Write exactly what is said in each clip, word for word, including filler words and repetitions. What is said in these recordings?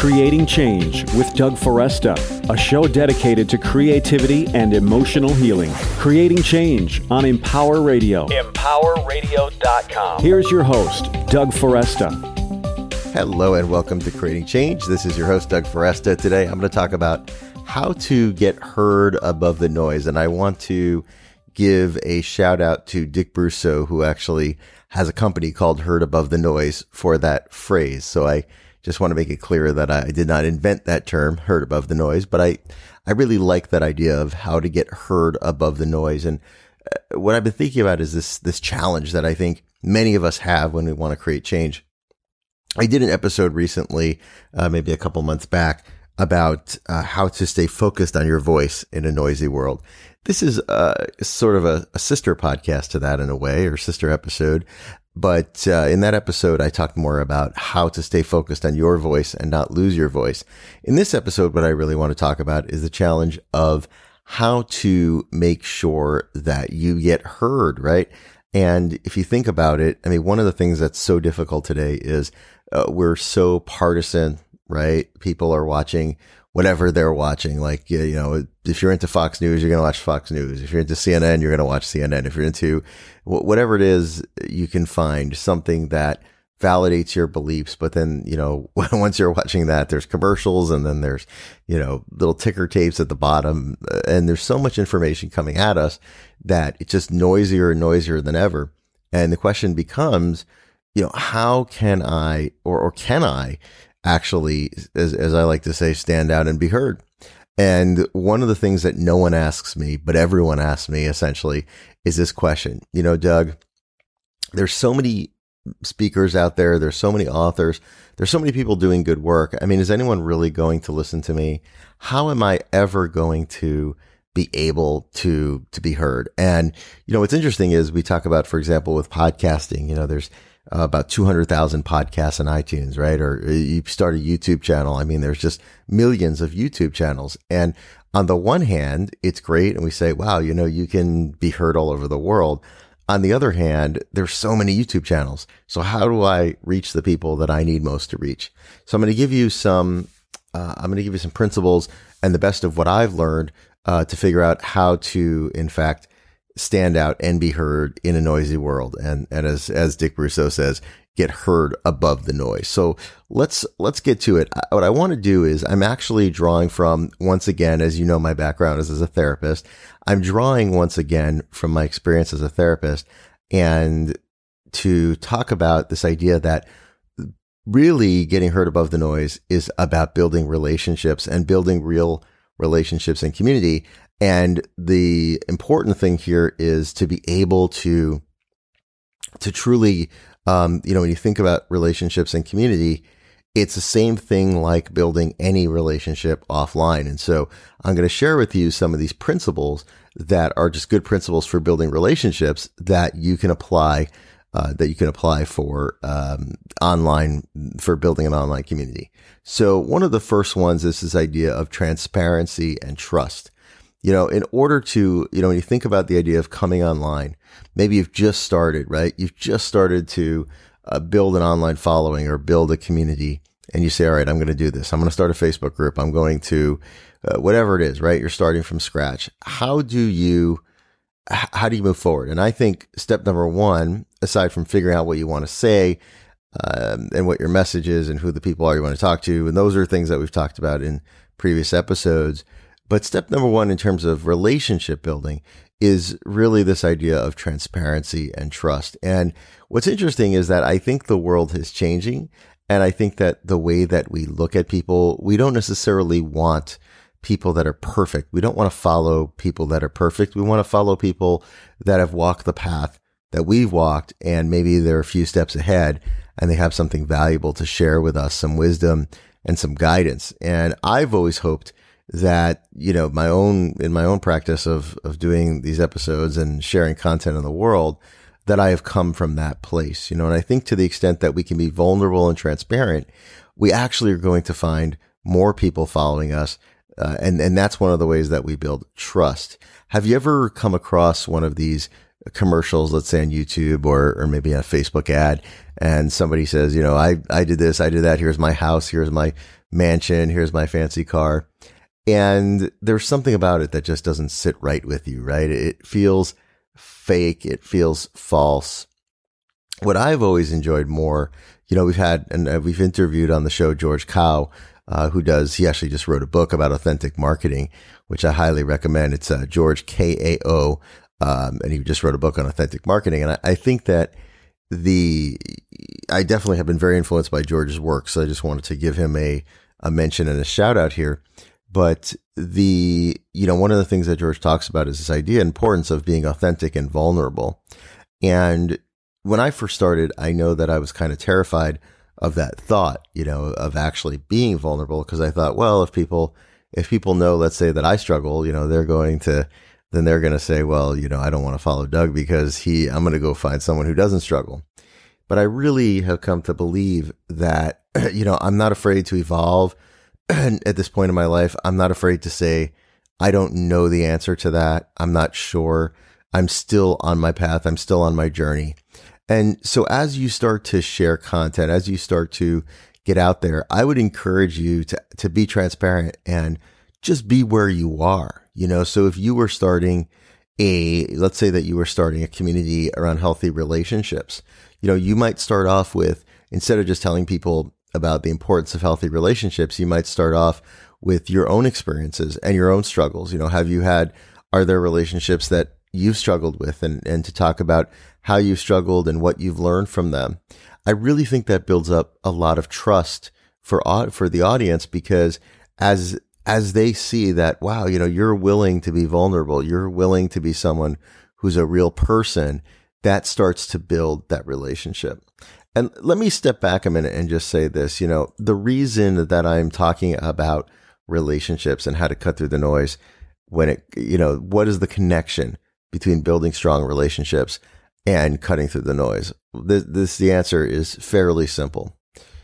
Creating Change with Doug Foresta, a show dedicated to creativity and emotional healing. Creating Change on Empower Radio. empower radio dot com. Here's your host, Doug Foresta. Hello and welcome to Creating Change. This is your host, Doug Foresta. Today I'm going to talk about how to get heard above the noise. And I want to give a shout out to Dick Brousseau, who actually has a company called Heard Above the Noise for that phrase. So I just want to make it clear that I did not invent that term, heard above the noise, but I, I really like that idea of how to get heard above the noise. And what I've been thinking about is this, this challenge that I think many of us have when we want to create change. I did an episode recently, uh, maybe a couple months back, about uh, how to stay focused on your voice in a noisy world. This is uh, sort of a, a sister podcast to that in a way, or sister episode. But uh, in that episode, I talked more about how to stay focused on your voice and not lose your voice. In this episode, what I really want to talk about is the challenge of how to make sure that you get heard, right? And if you think about it, I mean, one of the things that's so difficult today is uh, we're so partisan, right? People are watching whatever they're watching. Like, you know, if you're into Fox News, you're going to watch Fox News. If you're into C N N, you're going to watch C N N. If you're into whatever it is, you can find something that validates your beliefs. But then, you know, once you're watching that, there's commercials and then there's, you know, little ticker tapes at the bottom. And there's so much information coming at us that it's just noisier and noisier than ever. And the question becomes, you know, how can I, or, or can I actually, as, as I like to say, stand out and be heard? And one of the things that no one asks me, but everyone asks me essentially, is this question. You know, Doug, there's so many speakers out there. There's so many authors. There's so many people doing good work. I mean, is anyone really going to listen to me? How am I ever going to be able to, to be heard? And, you know, what's interesting is we talk about, for example, with podcasting, you know, there's Uh, about two hundred thousand podcasts on iTunes, right? Or you start a YouTube channel. I mean, there's just millions of YouTube channels. And on the one hand, it's great. And we say, wow, you know, you can be heard all over the world. On the other hand, there's so many YouTube channels. So how do I reach the people that I need most to reach? So I'm going to give you some, uh, I'm going to give you some principles and the best of what I've learned, uh, to figure out how to, in fact, stand out and be heard in a noisy world. And, and as, as Dick Brousseau says, get heard above the noise. So let's, let's get to it. What I want to do is I'm actually drawing from, once again, as you know, my background is as a therapist. I'm drawing once again from my experience as a therapist and to talk about this idea that really getting heard above the noise is about building relationships and building real relationships and community. And the important thing here is to be able to, to truly, um, you know, when you think about relationships and community, it's the same thing like building any relationship offline. And so I'm going to share with you some of these principles that are just good principles for building relationships that you can apply, uh, that you can apply for, um, online, for building an online community. So one of the first ones is this idea of transparency and trust. You know, in order to, you know, when you think about the idea of coming online, maybe you've just started, right? You've just started to uh, build an online following or build a community, and you say, all right, I'm going to do this. I'm going to start a Facebook group. I'm going to, uh, whatever it is, right? You're starting from scratch. How do you, how do you move forward? And I think step number one, aside from figuring out what you want to say, um, and what your message is and who the people are you want to talk to, and those are things that we've talked about in previous episodes. But step number one in terms of relationship building is really this idea of transparency and trust. And what's interesting is that I think the world is changing. And I think that the way that we look at people, we don't necessarily want people that are perfect. We don't want to follow people that are perfect. We want to follow people that have walked the path that we've walked, and maybe they're a few steps ahead and they have something valuable to share with us, some wisdom and some guidance. And I've always hoped that, you know, my own, in my own practice of, of doing these episodes and sharing content in the world, that I have come from that place, you know, and I think to the extent that we can be vulnerable and transparent, we actually are going to find more people following us. Uh, and, and that's one of the ways that we build trust. Have you ever come across one of these commercials, let's say on YouTube or, or maybe a Facebook ad, and somebody says, you know, I, I did this, I did that. Here's my house. Here's my mansion. Here's my fancy car. And there's something about it that just doesn't sit right with you, right? It feels fake. It feels false. What I've always enjoyed more, you know, we've had, and we've interviewed on the show George Kao, uh, who does, he actually just wrote a book about authentic marketing, which I highly recommend. It's uh, George K A O, um, and he just wrote a book on authentic marketing. And I, I think that the, I definitely have been very influenced by George's work. So I just wanted to give him a, a mention and a shout out here. But the, you know, one of the things that George talks about is this idea, importance of being authentic and vulnerable. And when I first started, I know that I was kind of terrified of that thought, you know, of actually being vulnerable, because I thought, well, if people, if people know, let's say that I struggle, you know, they're going to, then they're going to say, well, you know, I don't want to follow Doug because he, I'm going to go find someone who doesn't struggle. But I really have come to believe that, you know, I'm not afraid to evolve. At this point in my life, I'm not afraid to say, I don't know the answer to that. I'm not sure. I'm still on my path. I'm still on my journey. And so as you start to share content, as you start to get out there, I would encourage you to, to be transparent and just be where you are. You know, so if you were starting a, let's say that you were starting a community around healthy relationships, you know, you might start off with, instead of just telling people about the importance of healthy relationships, you might start off with your own experiences and your own struggles. You know, have you had, are there relationships that you've struggled with, and, and to talk about how you've struggled and what you've learned from them. I really think that builds up a lot of trust for, for the audience, because as, as they see that, wow, you know, you're willing to be vulnerable, you're willing to be someone who's a real person, that starts to build that relationship. And let me step back a minute and just say this, you know, the reason that I'm talking about relationships and how to cut through the noise when it, you know, what is the connection between building strong relationships and cutting through the noise? This, this, the answer is fairly simple.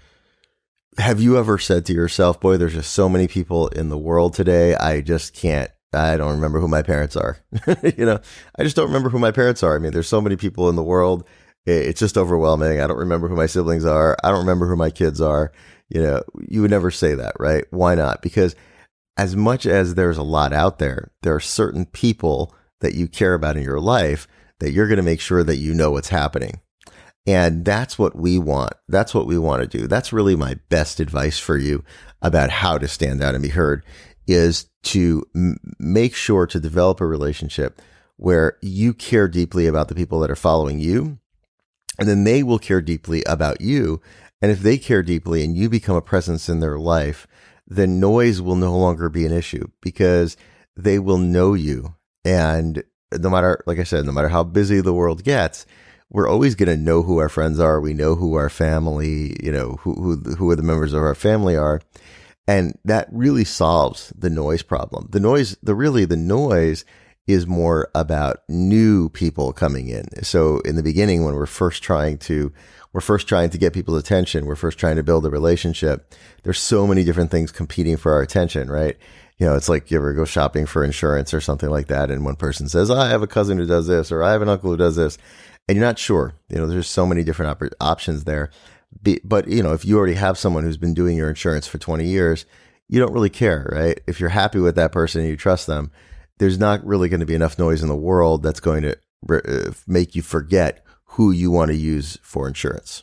Have you ever said to yourself, boy, there's just so many people in the world today, I just can't, I don't remember who my parents are. You know, I just don't remember who my parents are. I mean, there's so many people in the world. It's just overwhelming. I don't remember who my siblings are. I don't remember who my kids are. You know, you would never say that, right? Why not? Because as much as there's a lot out there, there are certain people that you care about in your life that you're going to make sure that you know what's happening. And that's what we want. That's what we want to do. That's really my best advice for you about how to stand out and be heard, is to m- make sure to develop a relationship where you care deeply about the people that are following you, and then they will care deeply about you. And if they care deeply and you become a presence in their life, then noise will no longer be an issue, because they will know you. And no matter, like I said, no matter how busy the world gets, we're always going to know who our friends are. We know who our family, you know, who, who, who are the members of our family are. And that really solves the noise problem. The noise, the really, the noise is more about new people coming in. So in the beginning, when we're first trying to, we're first trying to get people's attention, we're first trying to build a relationship, there's so many different things competing for our attention, right? You know, it's like you ever go shopping for insurance or something like that, and one person says, oh, I have a cousin who does this, or I have an uncle who does this, and you're not sure. You know, there's so many different op- options there. Be, but, you know, if you already have someone who's been doing your insurance for twenty years, you don't really care, right? If you're happy with that person and you trust them, there's not really going to be enough noise in the world that's going to uh, make you forget who you want to use for insurance.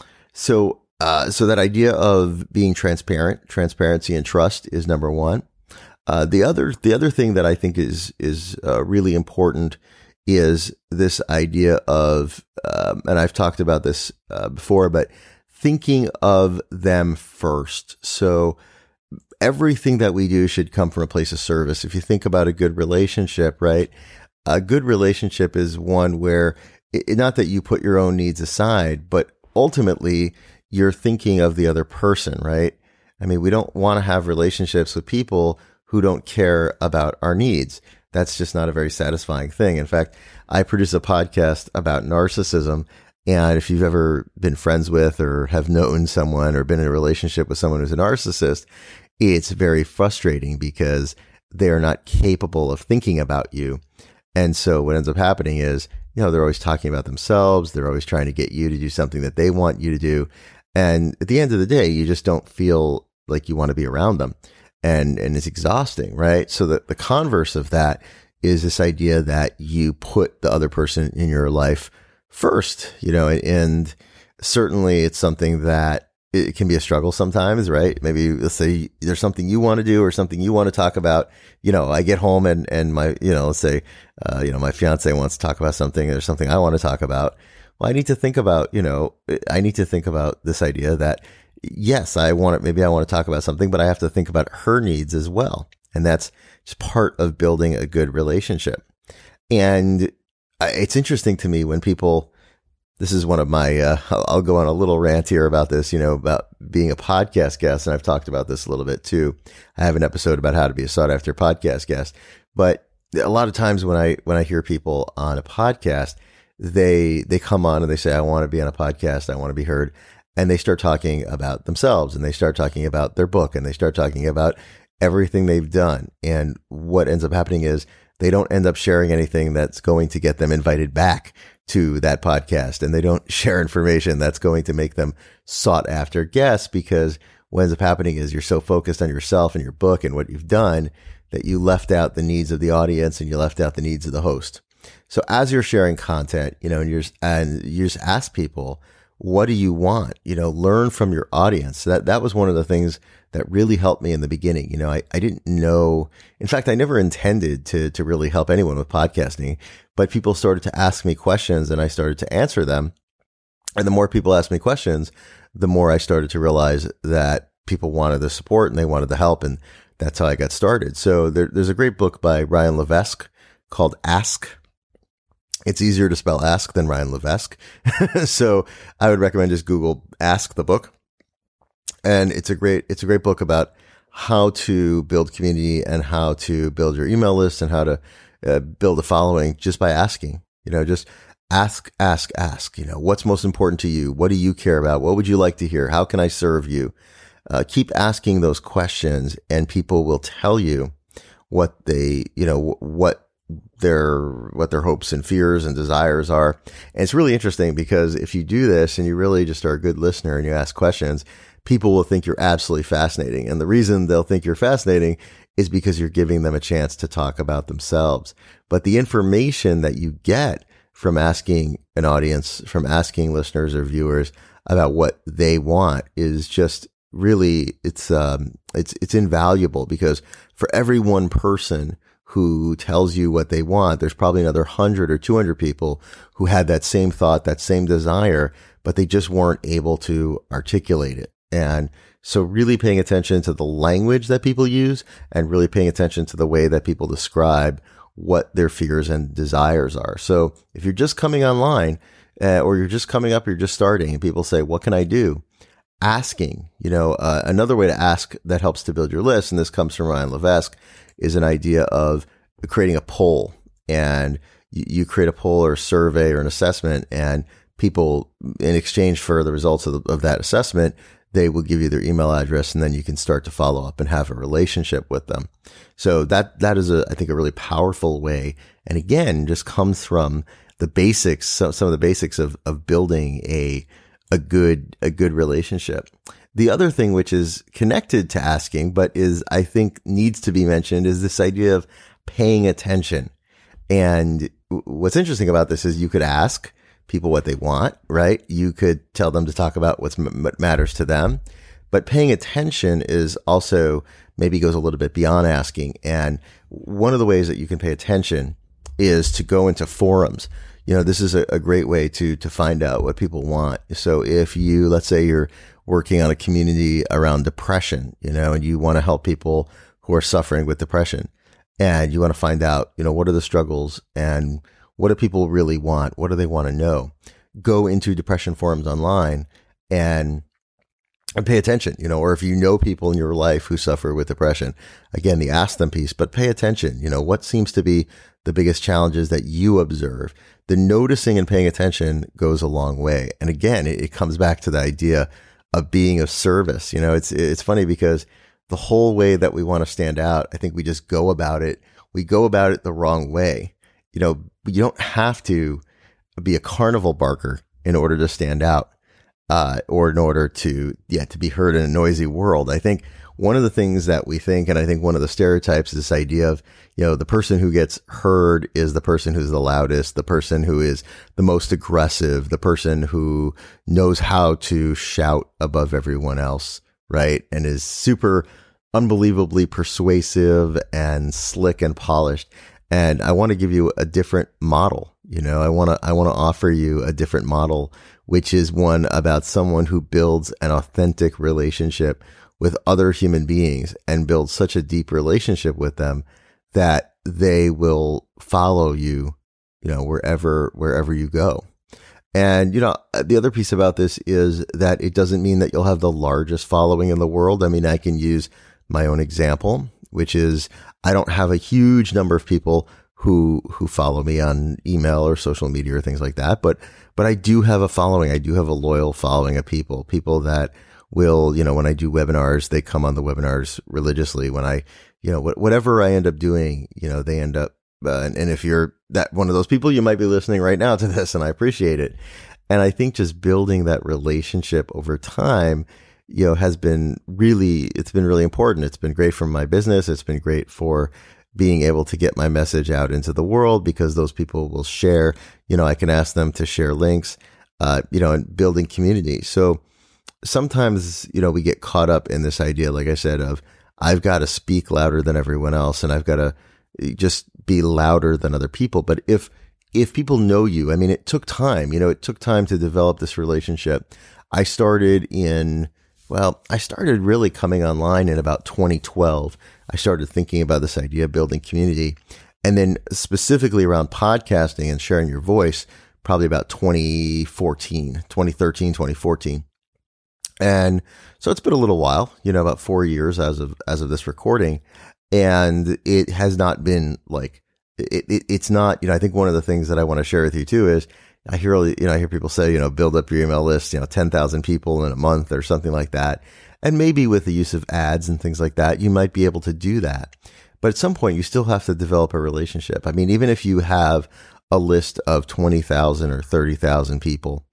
So, uh, so that idea of being transparent, transparency and trust is number one. Uh, the other, the other thing that I think is, is uh, really important is this idea of, um, and I've talked about this uh, before, but thinking of them first. So everything that we do should come from a place of service. If you think about a good relationship, right? A good relationship is one where it, not that you put your own needs aside, but ultimately you're thinking of the other person, right? I mean, we don't want to have relationships with people who don't care about our needs. That's just not a very satisfying thing. In fact, I produce a podcast about narcissism. And if you've ever been friends with or have known someone or been in a relationship with someone who's a narcissist, it's very frustrating because they're not capable of thinking about you. And so what ends up happening is, you know, they're always talking about themselves. They're always trying to get you to do something that they want you to do. And at the end of the day, you just don't feel like you want to be around them, and, and it's exhausting, right? So the, the converse of that is this idea that you put the other person in your life first, you know, and, and certainly it's something that it can be a struggle sometimes, right? Maybe let's say there's something you want to do or something you want to talk about. You know, I get home and, and my, you know, let's say, uh, you know, my fiance wants to talk about something. There's something I want to talk about. Well, I need to think about, you know, I need to think about this idea that yes, I want it. Maybe I want to talk about something, but I have to think about her needs as well. And that's just part of building a good relationship. And it's interesting to me when people, this is one of my, uh, I'll go on a little rant here about this, you know, about being a podcast guest. And I've talked about this a little bit too. I have an episode about how to be a sought after podcast guest. But a lot of times when I, when I hear people on a podcast, they, they come on and they say, I want to be on a podcast. I want to be heard. And they start talking about themselves and they start talking about their book and they start talking about everything they've done. And what ends up happening is they don't end up sharing anything that's going to get them invited back to that podcast. And they don't share information that's going to make them sought after guests, because what ends up happening is you're so focused on yourself and your book and what you've done that you left out the needs of the audience and you left out the needs of the host. So as you're sharing content, you know, and you're, and you just ask people, what do you want? You know, learn from your audience. That, that was one of the things that really helped me in the beginning. You know, I, I didn't know, in fact, I never intended to, to really help anyone with podcasting, but people started to ask me questions and I started to answer them. And the more people asked me questions, the more I started to realize that people wanted the support and they wanted the help. And that's how I got started. So there, there's a great book by Ryan Levesque called Ask. It's easier to spell ask than Ryan Levesque. So I would recommend just Google Ask the book. And it's a great, it's a great book about how to build community and how to build your email list and how to uh, build a following just by asking, you know, just ask, ask, ask, you know, what's most important to you? What do you care about? What would you like to hear? How can I serve you? Uh, keep asking those questions and people will tell you what they, you know, what their, what their hopes and fears and desires are. And it's really interesting because if you do this and you really just are a good listener and you ask questions, people will think you're absolutely fascinating. And the reason they'll think you're fascinating is because you're giving them a chance to talk about themselves. But the information that you get from asking an audience, from asking listeners or viewers about what they want is just really, it's, um, it's, it's invaluable, because for every one person who tells you what they want, there's probably another hundred or two hundred people who had that same thought, that same desire, but they just weren't able to articulate it. And so really paying attention to the language that people use and really paying attention to the way that people describe what their fears and desires are. So if you're just coming online uh, or you're just coming up, you're just starting and people say, what can I do? Asking, you know, uh, another way to ask that helps to build your list, and this comes from Ryan Levesque, is an idea of creating a poll. And you, you create a poll or a survey or an assessment, and people, in exchange for the results of, the, of that assessment, they will give you their email address, and then you can start to follow up and have a relationship with them. So that, that is a, I think, a really powerful way. And again, just comes from the basics, some, some of the basics of, of building a, a good, a good relationship. The other thing, which is connected to asking, but is, I think, needs to be mentioned, is this idea of paying attention. And what's interesting about this is you could ask people what they want, right? You could tell them to talk about what's, what matters to them, but paying attention is also maybe goes a little bit beyond asking. And one of the ways that you can pay attention is to go into forums. You know, this is a, a great way to, to find out what people want. So if you, let's say you're working on a community around depression, you know, and you want to help people who are suffering with depression, and you want to find out, you know, what are the struggles and what do people really want? What do they want to know? Go into depression forums online and, and pay attention, you know, or if you know people in your life who suffer with depression, again, the ask them piece, but pay attention, you know, what seems to be the biggest challenges that you observe. The noticing and paying attention goes a long way. And again, it, it comes back to the idea of being of service. You know, it's, it's funny because the whole way that we want to stand out, I think we just go about it. We go about it the wrong way. You know, you don't have to be a carnival barker in order to stand out. uh, or in order to, yeah, to be heard in a noisy world. I think one of the things that we think, and I think one of the stereotypes is this idea of, you know, the person who gets heard is the person who's the loudest, the person who is the most aggressive, the person who knows how to shout above everyone else, right? And is super unbelievably persuasive and slick and polished. And I want to give you a different model. You know, I want to, I want to offer you a different model, which is one about someone who builds an authentic relationship with other human beings and builds such a deep relationship with them that they will follow you, you know, wherever, wherever you go. And, you know, the other piece about this is that it doesn't mean that you'll have the largest following in the world. I mean, I can use my own example, which is I don't have a huge number of people who, who follow me on email or social media or things like that. But, but I do have a following. I do have a loyal following of people, people that will, you know, when I do webinars, they come on the webinars religiously. When I, you know, wh- whatever I end up doing, you know, they end up, uh, and, and if you're that one of those people, you might be listening right now to this, and I appreciate it. And I think just building that relationship over time, you know, has been really, it's been really important. It's been great for my business. It's been great for being able to get my message out into the world because those people will share, you know, I can ask them to share links, uh, you know, and building community. So, sometimes, you know, we get caught up in this idea, like I said, of I've got to speak louder than everyone else and I've got to just be louder than other people. But if, if people know you, I mean, it took time, you know, it took time to develop this relationship. I started in, well, I started really coming online in about twenty twelve. I started thinking about this idea of building community. And then specifically around podcasting and sharing your voice, probably about twenty fourteen, twenty thirteen, twenty fourteen. And so it's been a little while, you know, about four years as of, as of this recording. And it has not been like, it, it, it's not, you know, I think one of the things that I want to share with you too is I hear, you know, I hear people say, you know, build up your email list, you know, ten thousand people in a month or something like that. And maybe with the use of ads and things like that, you might be able to do that. But at some point you still have to develop a relationship. I mean, even if you have a list of twenty thousand or thirty thousand people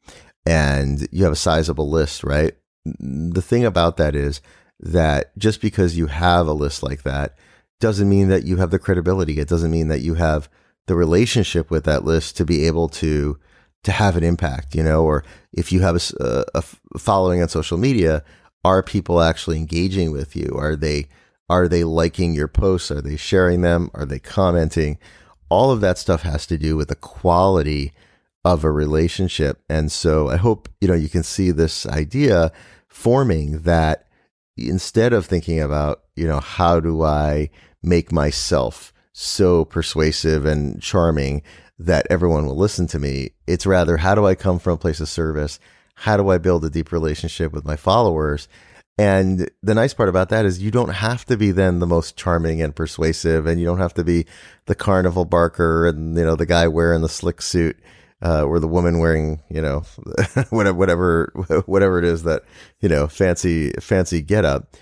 and you have a sizable list, right? The thing about that is that just because you have a list like that doesn't mean that you have the credibility. It doesn't mean that you have the relationship with that list to be able to, to have an impact, you know, or if you have a, a following on social media, are people actually engaging with you? Are they, are they liking your posts? Are they sharing them? Are they commenting? All of that stuff has to do with the quality of a relationship. And so I hope, you know, you can see this idea forming that instead of thinking about, you know, how do I make myself so persuasive and charming that everyone will listen to me, it's rather, how do I come from a place of service? How do I build a deep relationship with my followers? And the nice part about that is you don't have to be then the most charming and persuasive, and you don't have to be the carnival barker and, you know, the guy wearing the slick suit. Uh, or the woman wearing, you know, whatever, whatever, whatever it is that, you know, fancy, fancy get up.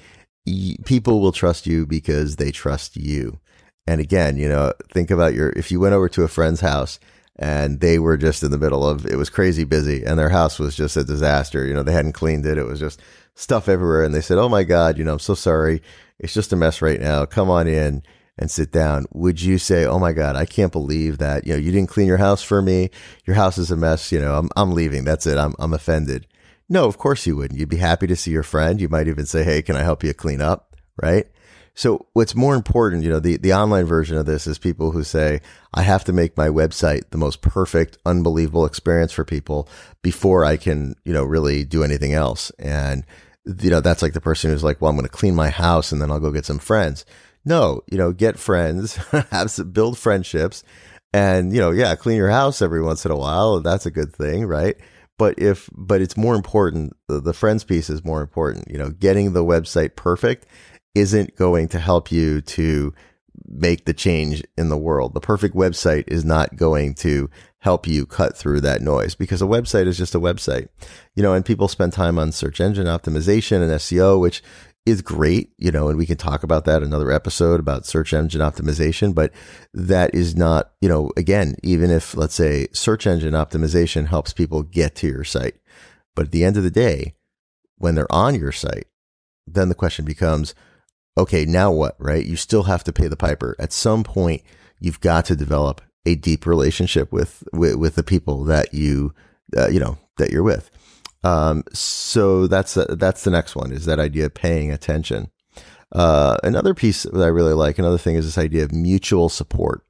People will trust you because they trust you. And again, you know, think about your, if you went over to a friend's house and they were just in the middle of, it was crazy busy and their house was just a disaster. You know, they hadn't cleaned it. It was just stuff everywhere. And they said, oh my God, you know, I'm so sorry. It's just a mess right now. Come on in and sit down. Would you say, oh my God, I can't believe that, you know, you didn't clean your house for me. Your house is a mess. You know, I'm, I'm leaving. That's it. I'm, I'm offended. No, of course you wouldn't. You'd be happy to see your friend. You might even say, hey, can I help you clean up? Right? So what's more important, you know, the, the online version of this is people who say, I have to make my website the most perfect, unbelievable experience for people before I can, you know, really do anything else. And, you know, that's like the person who's like, well, I'm going to clean my house and then I'll go get some friends. No, you know, get friends, have some, build friendships, and, you know, yeah, clean your house every once in a while. That's a good thing, right? But if, but it's more important. The, the friends piece is more important. You know, getting the website perfect isn't going to help you to make the change in the world. The perfect website is not going to help you cut through that noise because a website is just a website, you know, and people spend time on search engine optimization and S E O, which is great, you know, and we can talk about that in another episode about search engine optimization, but that is not, you know, again, even if let's say search engine optimization helps people get to your site, But at the end of the day, when they're on your site, then the question becomes, okay, now what, right? You still have to pay the piper. At some point, you've got to develop a deep relationship with, with, with the people that you, uh, you know, that you're with. Um, so that's, uh, that's the next one, is that idea of paying attention. Uh, another piece that I really like, another thing, is this idea of mutual support.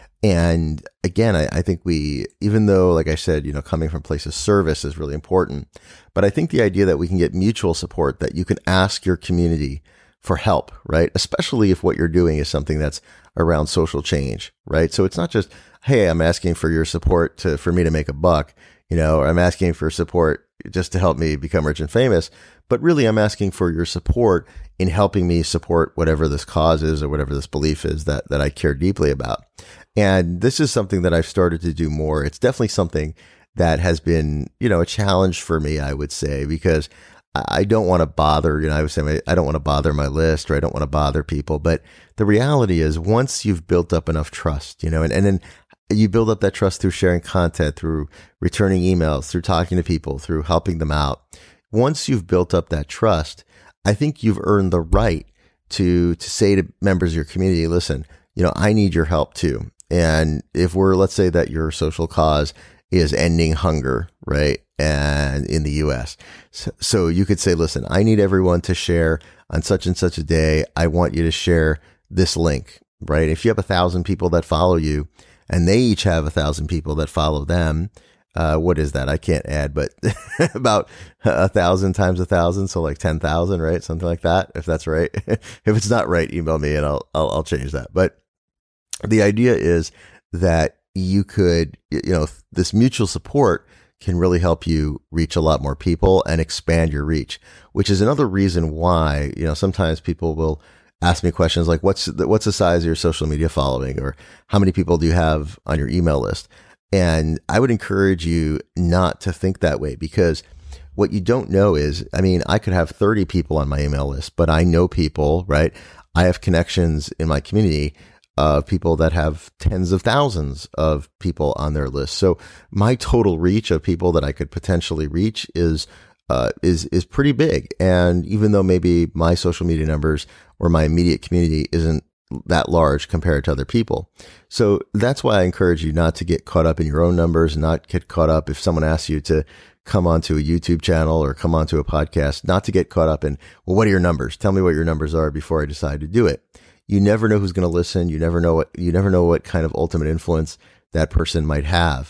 And again, I, I think we, even though, like I said, you know, coming from a place of service is really important, but I think the idea that we can get mutual support, that you can ask your community for help, right? Especially if what you're doing is something that's around social change, right? So it's not just, hey, I'm asking for your support to, for me to make a buck, you know, or I'm asking for support just to help me become rich and famous, but really I'm asking for your support in helping me support whatever this cause is or whatever this belief is that, that I care deeply about. And this is something that I've started to do more. It's definitely something that has been, you know, a challenge for me, I would say, because I don't want to bother, you know, I would say I don't want to bother my list, or I don't want to bother people. But the reality is, once you've built up enough trust, you know, and, and then you build up that trust through sharing content, through returning emails, through talking to people, through helping them out. Once you've built up that trust, I think you've earned the right to, to say to members of your community, listen, you know, I need your help too. And if we're, let's say that your social cause is ending hunger, right? And in the U S. So, so you could say, listen, I need everyone to share on such and such a day. I want you to share this link, right? If you have a thousand people that follow you and they each have a thousand people that follow them, uh, what is that? I can't add, but about a thousand times a thousand. So like ten thousand, right? Something like that. If that's right. If it's not right, email me and I'll, I'll, I'll change that. But the idea is that you could, you know, this mutual support can really help you reach a lot more people and expand your reach, which is another reason why, you know, sometimes people will ask me questions like, what's the, what's the size of your social media following, or how many people do you have on your email list? And I would encourage you not to think that way, because what you don't know is, I mean, I could have thirty people on my email list, but I know people, right? I have connections in my community of people that have tens of thousands of people on their list. So my total reach of people that I could potentially reach is, uh, is, is pretty big. And even though maybe my social media numbers or my immediate community isn't that large compared to other people. So that's why I encourage you not to get caught up in your own numbers, not get caught up if someone asks you to come onto a YouTube channel or come onto a podcast, not to get caught up in, well, what are your numbers? Tell me what your numbers are before I decide to do it. You never know who's going to listen. You never know what, you never know what kind of ultimate influence that person might have.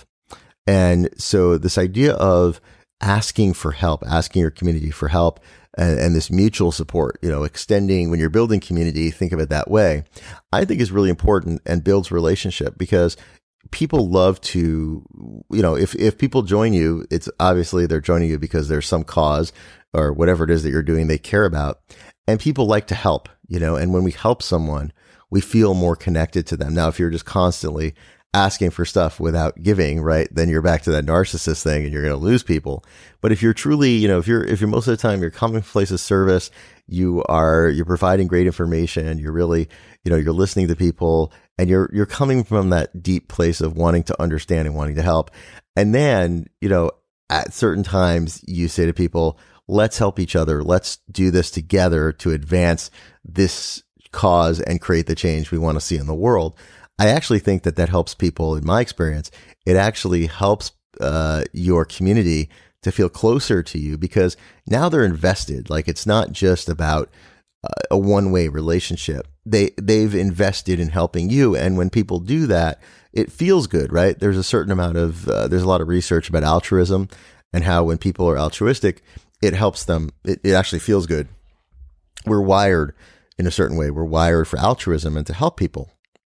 And so this idea of asking for help, asking your community for help, and, and this mutual support, you know, extending, when you're building community, think of it that way, I think is really important and builds relationship, because people love to, you know, if, if people join you, it's obviously they're joining you because there's some cause or whatever it is that you're doing they care about. And people like to help, you know, and when we help someone, we feel more connected to them. Now, if you're just constantly asking for stuff without giving, right, then you're back to that narcissist thing and you're going to lose people. But if you're truly, you know, if you're, if you're most of the time, you're coming from a place of service, you are, you're providing great information, you're really, you know, you're listening to people, and you're, you're coming from that deep place of wanting to understand and wanting to help. And then, you know, at certain times you say to people, let's help each other. Let's do this together to advance this cause and create the change we want to see in the world. I actually think that that helps people. In my experience, it actually helps uh, your community to feel closer to you, because now they're invested. Like, it's not just about uh, a one-way relationship. They, they've invested in helping you. And when people do that, it feels good, right? There's a certain amount of, uh, there's a lot of research about altruism and how when people are altruistic, it helps them. It, it actually feels good. We're wired in a certain way. We're wired for altruism and to help people.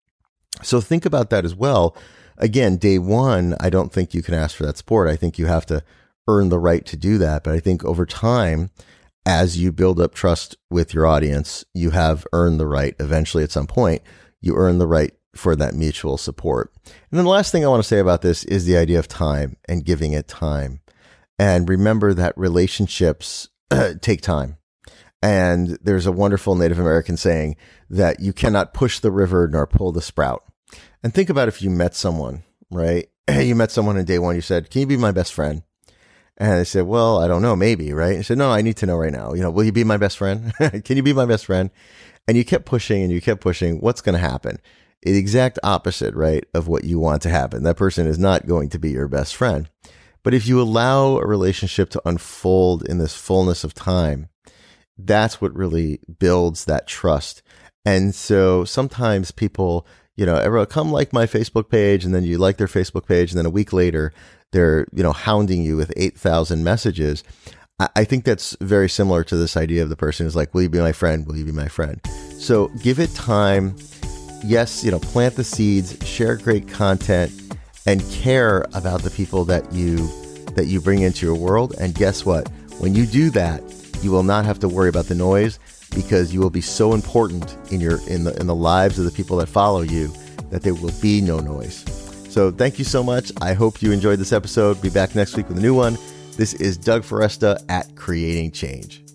So think about that as well. Again, day one, I don't think you can ask for that support. I think you have to earn the right to do that. But I think over time, as you build up trust with your audience, you have earned the right. Eventually, at some point, you earn the right for that mutual support. And then the last thing I want to say about this is the idea of time and giving it time. And remember that relationships take time. And there's a wonderful Native American saying that you cannot push the river nor pull the sprout. And think about if you met someone, right? You met someone in day one, you said, can you be my best friend? And I said, well, I don't know, maybe, right? I said, no, I need to know right now. You know, will you be my best friend? Can you be my best friend? And you kept pushing and you kept pushing. What's going to happen? The exact opposite, right, of what you want to happen. That person is not going to be your best friend. But if you allow a relationship to unfold in this fullness of time, that's what really builds that trust. And so sometimes people, you know, everyone come like my Facebook page, and then you like their Facebook page, and then a week later, they're, you know, hounding you with eight thousand messages. I, I think that's very similar to this idea of the person who's like, will you be my friend? Will you be my friend? So give it time. Yes, you know, plant the seeds, share great content, and care about the people that you that you bring into your world. And guess what? When you do that, you will not have to worry about the noise, because you will be so important in your in the in the lives of the people that follow you that there will be no noise. So thank you so much. I hope you enjoyed this episode. Be back next week with a new one. This is Doug Foresta at Creating Change.